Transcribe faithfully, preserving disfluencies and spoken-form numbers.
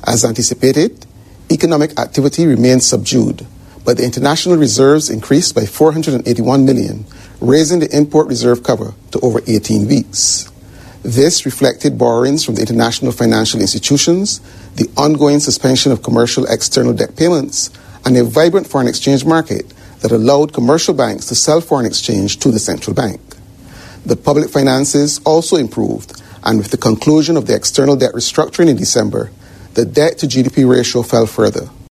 As anticipated, economic activity remained subdued, but the international reserves increased by four hundred eighty-one million, raising the import reserve cover to over eighteen weeks. This reflected borrowings from the international financial institutions, the ongoing suspension of commercial external debt payments, and a vibrant foreign exchange market that allowed commercial banks to sell foreign exchange to the central bank. The public finances also improved, and with the conclusion of the external debt restructuring in December, the debt to G D P ratio fell further.